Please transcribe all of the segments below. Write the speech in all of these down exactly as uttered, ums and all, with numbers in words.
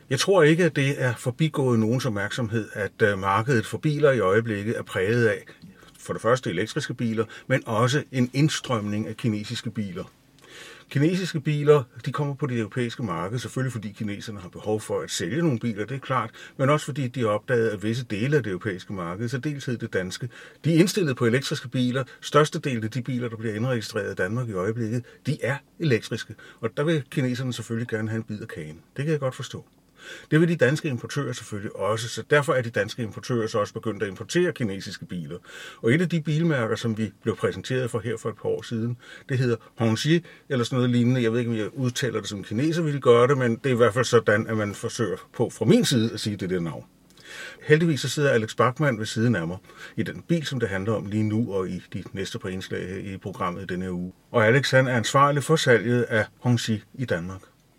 Jeg tror ikke, at det er forbigået nogens opmærksomhed, at markedet for biler i øjeblikket er præget af for det første elektriske biler, men også en indstrømning af kinesiske biler. Kinesiske biler, de kommer på det europæiske marked, selvfølgelig fordi kineserne har behov for at sælge nogle biler, det er klart, men også fordi de har opdaget, at visse dele af det europæiske marked, så deltid det danske, de er indstillet på elektriske biler. Størstedelen af de biler, der bliver indregistreret i Danmark i øjeblikket, de er elektriske, og der vil kineserne selvfølgelig gerne have en bid af kagen. Det kan jeg godt forstå. Det vil de danske importører selvfølgelig også, så derfor er de danske importører så også begyndt at importere kinesiske biler. Og et af de bilmærker, som vi blev præsenteret for her for et par år siden, det hedder Hongqi, eller sådan noget lignende. Jeg ved ikke, om jeg udtaler det som kineser ville gøre det, men det er i hvert fald sådan, at man forsøger på fra min side at sige det der navn. Heldigvis så sidder Alex Bachmann ved siden af mig i den bil, som det handler om lige nu og i de næste par indslag i programmet denne uge. Og Alex han er ansvarlig for salget af Hongqi i Danmark.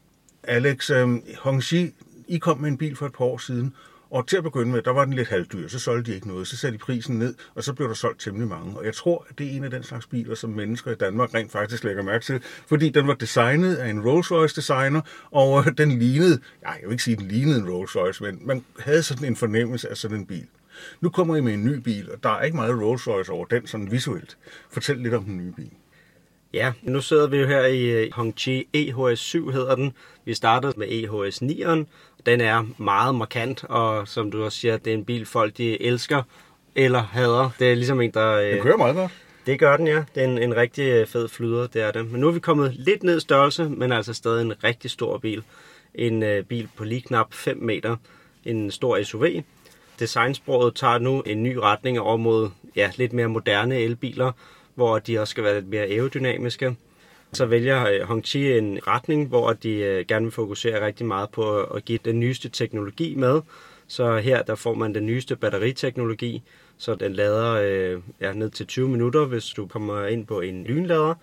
Alex, øh, Hongqi, I kom med en bil for et par år siden, og til at begynde med, der var den lidt halvdyr, så solgte de ikke noget, så satte de prisen ned, og så blev der solgt temmelig mange. Og jeg tror, at det er en af den slags biler, som mennesker i Danmark rent faktisk lægger mærke til, fordi den var designet af en Rolls-Royce designer, og den lignede, ja, jeg vil ikke sige, at den lignede en Rolls-Royce, men man havde sådan en fornemmelse af sådan en bil. Nu kommer I med en ny bil, og der er ikke meget Rolls-Royce over den sådan visuelt. Fortæl lidt om den nye bil. Ja, nu sidder vi jo her i Hongqi E H S syv hedder den. Vi startede med E H S ni'eren. Den er meget markant, og som du også siger, det er en bil, folk de elsker eller hader. Det er ligesom en, der... Den kører meget godt. Det gør den, ja. Det er en, en rigtig fed flyder, det er det. Men nu er vi kommet lidt ned i størrelse, men altså stadig en rigtig stor bil. En uh, bil på lige knap fem meter. En stor S U V. Designsproget tager nu en ny retning over mod ja, lidt mere moderne elbiler, hvor de også skal være lidt mere aerodynamiske. Så vælger Hongqi en retning, hvor de gerne vil fokusere rigtig meget på at give den nyeste teknologi med. Så her der får man den nyeste batteriteknologi, så den lader øh, ja, ned til tyve minutter, hvis du kommer ind på en lynlader.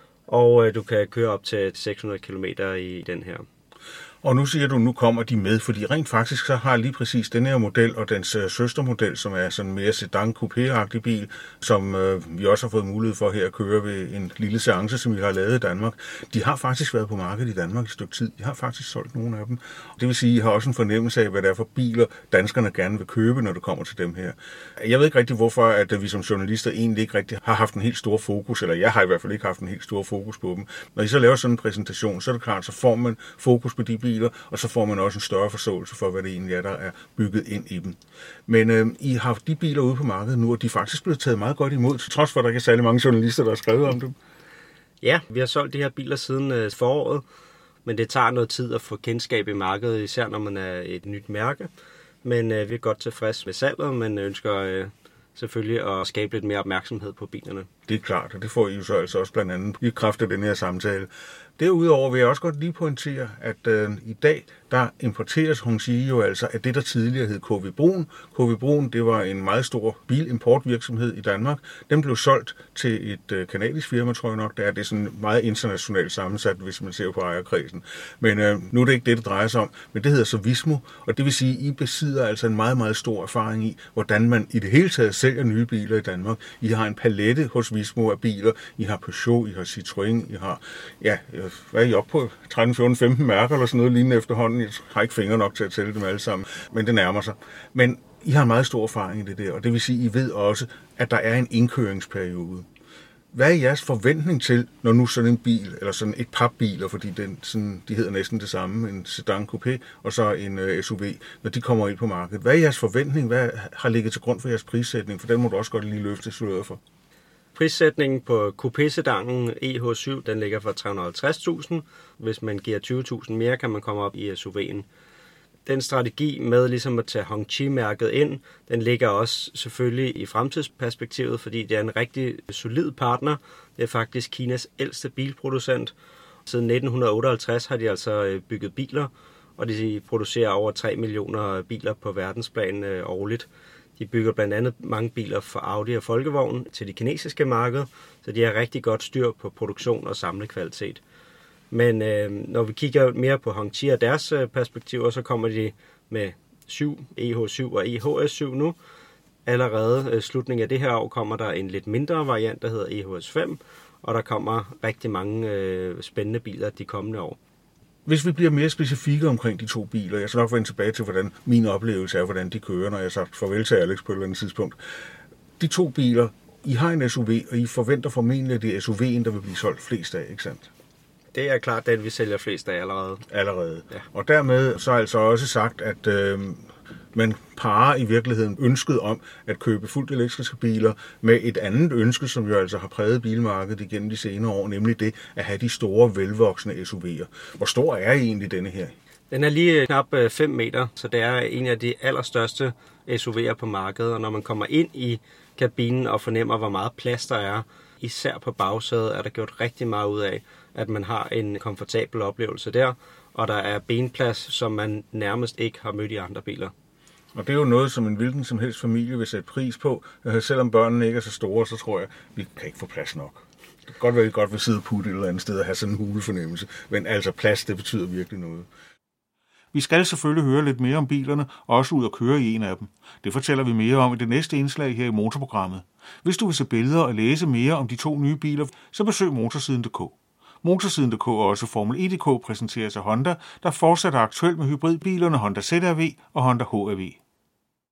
Og øh, du kan køre op til seks hundrede kilometer i den her. Og nu siger du, nu kommer de med, fordi rent faktisk så har lige præcis den her model og dens øh, søstermodel, som er sådan mere sedan coupé-agtig bil, som øh, vi også har fået mulighed for her at køre ved en lille seance, som vi har lavet i Danmark. De har faktisk været på markedet i Danmark et stykke tid. De har faktisk solgt nogle af dem. Det vil sige, at I har også en fornemmelse af, hvad det er for biler, danskerne gerne vil købe, når det kommer til dem her. Jeg ved ikke rigtig, hvorfor at vi som journalister egentlig ikke rigtig har haft en helt stor fokus, eller jeg har i hvert fald ikke haft en helt stor fokus på dem. Når I så laver sådan en præsentation, så er det klart, så får man fokus på de biler, og så får man også en større forståelse for, hvad det egentlig er, der er bygget ind i dem. Men øh, I har de biler ude på markedet nu, og de er faktisk blevet taget meget godt imod, til trods for, at der ikke er særlig mange journalister, der har skrevet om dem. Ja, vi har solgt de her biler siden øh, foråret, men det tager noget tid at få kendskab i markedet, især når man er et nyt mærke. Men øh, vi er godt tilfreds med salget, men ønsker øh, selvfølgelig at skabe lidt mere opmærksomhed på bilerne. Det er klart, og det får I jo så altså også blandt andet i kraft af den her samtale. Derudover vil jeg også godt lige pointere, at øh, i dag, der importeres Hongqi jo altså af det, der tidligere hed K V Bruun. K V Bruun, det var en meget stor bilimportvirksomhed i Danmark. Den blev solgt til et øh, kanadisk firma, tror jeg nok. Det er, det er sådan meget internationalt sammensat, hvis man ser på ejerkredsen. Men øh, nu er det ikke det, det drejer sig om. Men det hedder så Vismo, og det vil sige, at I besidder altså en meget, meget stor erfaring i, hvordan man i det hele taget sælger nye biler i Danmark. I har en palette hos Vismo af biler. I har Peugeot, I har Citroën, I har... ja, hvad er I oppe på? tretten, fjorten, femten mærker eller sådan noget lignende efterhånden. Jeg har ikke fingre nok til at tælle dem alle sammen, men det nærmer sig. Men I har en meget stor erfaring i det der, og det vil sige, at I ved også, at der er en indkøringsperiode. Hvad er jeres forventning til, når nu sådan en bil, eller sådan et par biler, fordi den, sådan, de hedder næsten det samme, en sedan coupé og så en uh, S U V, når de kommer ind på markedet? Hvad er jeres forventning? Hvad har ligget til grund for jeres prissætning? For den må du også godt lige løfte sløret for. Prissætningen på coupé-sedanen E H syv, den ligger for tre hundrede og halvtreds tusind. Hvis man giver tyve tusind mere, kan man komme op i S U V'en. Den strategi med ligesom at tage Hongqi-mærket ind, den ligger også selvfølgelig i fremtidsperspektivet, fordi det er en rigtig solid partner. Det er faktisk Kinas ældste bilproducent. Siden nitten otteoghalvtreds har de altså bygget biler, og de producerer over tre millioner biler på verdensplan årligt. De bygger blandt andet mange biler for Audi og Folkevogn til det kinesiske marked, så de har rigtig godt styr på produktion og samlekvalitet. Men øh, når vi kigger mere på Hongqi og deres øh, perspektiver, så kommer de med syv, E H syv og E H S syv nu. Allerede øh, slutningen af det her år kommer der en lidt mindre variant, der hedder E H S fem, og der kommer rigtig mange øh, spændende biler de kommende år. Hvis vi bliver mere specifikke omkring de to biler, jeg skal nok vende tilbage til, hvordan min oplevelse er, hvordan de kører, når jeg har sagt farvel til Alex på et eller andet tidspunkt. De to biler, I har en S U V, og I forventer formentlig, at det er S U V'en, der vil blive solgt flest af, ikke sandt? Det er klart den, vi sælger flest af allerede. Allerede. Ja. Og dermed så er altså også sagt, at øh, man parer i virkeligheden ønsket om at købe fuldt elektriske biler med et andet ønske, som jo altså har præget bilmarkedet igennem de senere år, nemlig det at have de store, velvoksne S U V'er. Hvor stor er egentlig denne her? Den er lige knap fem meter, så det er en af de allerstørste S U V'er på markedet. Og når man kommer ind i kabinen og fornemmer, hvor meget plads der er, især på bagsædet, er der gjort rigtig meget ud af, at man har en komfortabel oplevelse der, og der er benplads, som man nærmest ikke har mødt i andre biler. Og det er jo noget, som en hvilken som helst familie vil sætte pris på. Selvom børnene ikke er så store, så tror jeg, vi kan ikke få plads nok. Det kan godt være, at vi godt vil sidde og putte et eller andet sted og have sådan en hulefornemmelse, men altså plads, det betyder virkelig noget. Vi skal selvfølgelig høre lidt mere om bilerne, og også ud og køre i en af dem. Det fortæller vi mere om i det næste indslag her i Motorprogrammet. Hvis du vil se billeder og læse mere om de to nye biler, så besøg motorsiden punktum d k. Motorsiden punktum d k og også Formel E punktum d k præsenteres af Honda, der fortsat er aktuel med hybridbilerne Honda Z R V og Honda H R V.